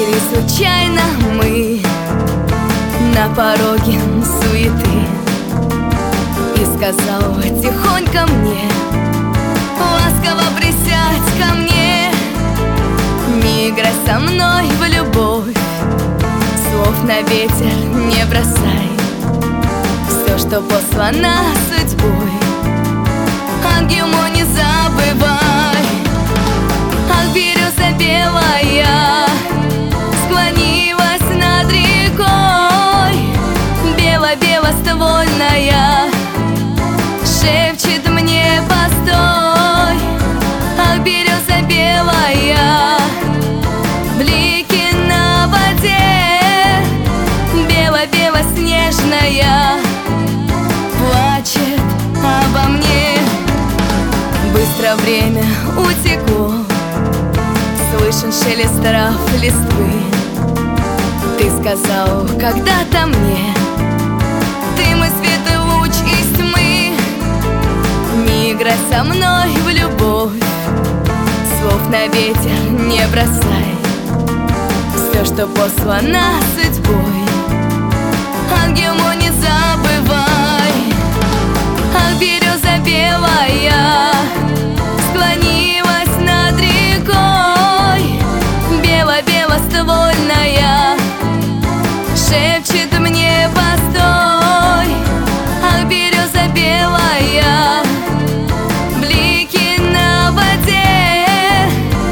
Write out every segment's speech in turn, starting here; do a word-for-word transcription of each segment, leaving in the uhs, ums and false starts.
Встретились случайно мы на пороге суеты, и сказал тихонько мне: ласково присядь ко мне, не играй со мной в любовь, слов на ветер не бросай, все, что послано судьбой, ангел мой, не забывай. Ах, береза белая склонилась над рекой, бело-белоствольная шепчет мне: постой. Ах, береза белая, блики на воде, бело-белоснежная плачет обо мне. Быстро время утекло, слышен шелест трав, листвы. Ты сказал когда-то мне: ты мой свет и луч из тьмы, не играй со мной в любовь, слов на ветер не бросай, все, что послано судьбой, ангел мой, не забывай. Ах, береза белая склонилась над рекой, бело-белоствольная шепчет мне: постой. Ах, береза белая, блики на воде,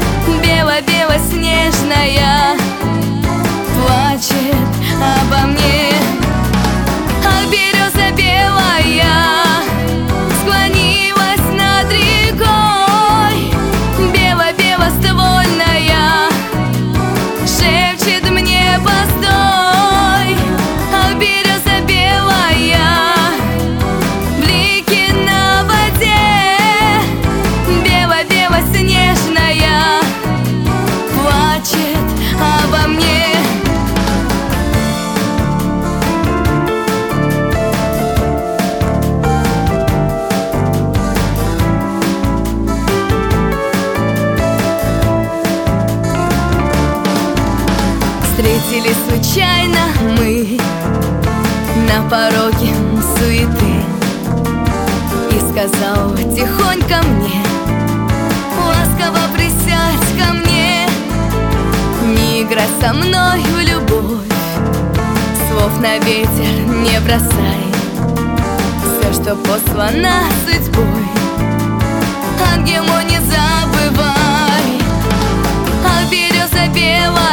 бело-белоснежная плачет обо мне. Ах, береза белая склонилась над рекой, бело-белоствольная шепчет мне: постой. Ах, береза белая, блики на воде, бело-белоснежная плачет обо мне. Встретились случайно мы на пороге суеты, и сказал тихонько мне: ласково присядь ко мне, не играй со мной в любовь, слов на ветер не бросай, все, что послано судьбой, ангел мой, не забывай. Ах, береза белая